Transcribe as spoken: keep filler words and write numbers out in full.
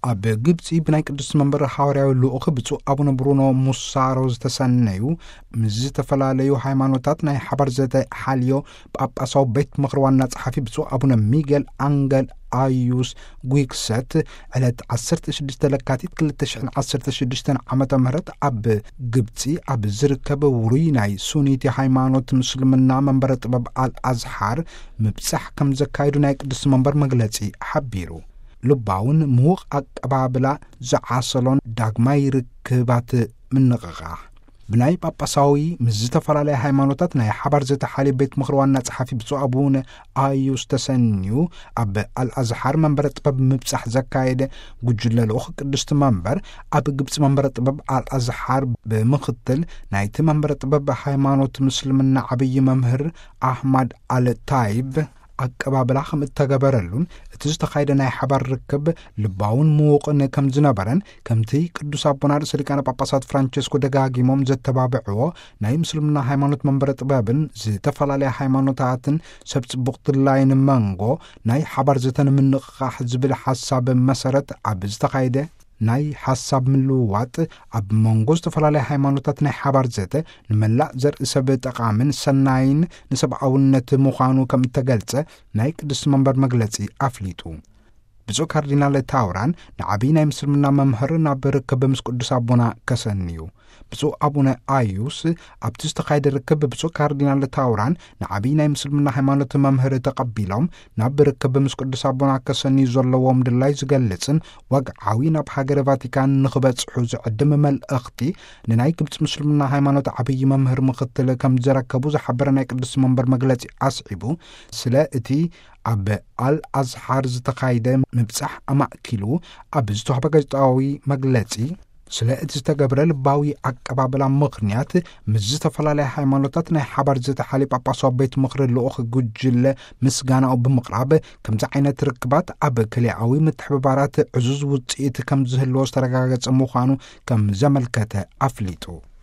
ኣብ ግብፂ ብናይ ቅዱስ መንበር ሐዋርያዊ ልኡኽ ብፁዕ አቡነ ብሩኖ ሙሳሮ ዝተሰነዩ ምስ ዝተፈላለዩ ሃይማኖታት ናይ ሓባር ዘተ ሓልዮ ጳጳሳዊ ቤት ምኽሪ ዋና ጸሓፊ ብፁዕ አቡነ ሚጌል አንገል አዩስ ጉይክሰት ዕለት ዓሰርተ ሽዱሽተ ለካቲት ክልተ ሽሕን ዓሰርተ ሽዱሽተ ዓመተ ምህረት ኣብ ግብፂ ኣብ ዝርከብ ውሩይ ናይ ሱኒቲ ሃይማኖት ምስልምና መንበረ ጥበብ አልአዝሓር ምብጻሕ ከም ዘካይዱ ናይ ቅዱስ መንበር መግለጺ ሓቢሩ ልባውን ምውቕ አቀባብላ ዝዓሰሎን ዳግማይ ርክባት ምንቕቓሕ ብናይ ጳጳሳዊ ምስ ዝተፈላለዩ ሃይማኖታት ናይ ሓባር ዘተሓልየ ቤት ምኽሪ ዋና ጸሓፊ ብፁዕ አቡነ አዩስ ተሰንዩ ኣብ አልአዝሓር መንበረ ጥበብ ምብጻሕ ዘካየደ ጉጅለ ልኡኽ ቅድስቲ መንበር ኣብ ግብፂ መንበረ ጥበብ አልአዝሓር ብምኽትል ናይቲ መንበረ ጥበብ ሃይማኖት ምስልምና ዓብይ መምህር አሕመድ አልታይብ አቀባብላ ከም እተገበረሉን እቲ ዝተኻይደ ናይ ሓባር ርክብ ልባውን ምውቕን ከም ዝነበረን ከምቲ ቅዱስ አቡና ርእሰ ሊቃነ ጳጳሳት ፍራንቸስኮ ደጋጊሞም ዘተባብዕዎ ናይ ምስልምና ሃይማኖት መንበረ ጥበብን ዝተፈላለዩ ሃይማኖታትን ሰብ ጽቡቕ ድላይን መንጎ ናይ ሓባር ዘተን ምንቕቓሕ ዝብል ሓሳብ መሰረት ኣብ ዝተኻይደ ናይ ሓሳብ ምልውዋጥ ኣብ መንጎ ዝተፈላለዩ ሃይማኖታት ናይ ሓባር ዘተ ንመላእ ዘርኢ ሰብ ጠቓምን ሰናይን ንሰብኣውነት ምዃኑ ከም እተገልጸ ናይ ቅዱስ መንበር መግለጺ ኣፍሊጡ ብፁዕ ካርዲናል ታውራን ንዓብይ ናይ ምስልምና መምህር ናብ ርክብ ምስ ቅዱስ አቡና ከሰንዩ ብፁዕ አቡነ አዩስ ኣብቲ ዝተኻይደ ርክብ ብፁዕ ካርዲናል ታውራን ንዓብይ ናይ ምስልምና ሃይማኖት መምህር ተቐቢሎም ናብ ርክብ ምስ ቅዱስ አቡና ከሰንዩ ዘለዎም ድላይ ዝገልጽን ወግዓዊ ናብ ሃገረ ቫቲካን ንኽበጽሑ ዝዕድም መልእኽቲ ንናይ ግብፂ ምስልምና ሃይማኖት ዓብይ መምህር ምኽትል ከም ዝረከቡ ዝሓበረ ናይ ቅዱስ መንበር መግለጺ ኣስዒቡ ስለ እቲ ኣብ አልአዝሓር ዝተኻይደ ምብጻሕ ኣማእኪሉ ኣብ ዝተዋህበ ጋዜጣዊ መግለጺ ስለ እቲ ዝተገብረ ልባዊ አቀባብላ ምኽንያት ምስ ዝተፈላለዩ ሃይማኖታት ናይ ሓባር ዘተሓልየ ጳጳሳዊ ቤት ምኽሪ ልኡኽ ጉጅለ ምስጋናኡ ብምቕራብ ከምዚ ዓይነት ርክባት ኣብ ክልኤዊ ምትሕብባራት ዕዙዝ ውፅኢት ከም ዝህልዎ ዝተረጋገጸ ምዃኑ ከም ዘመልከተ ኣፍሊጡ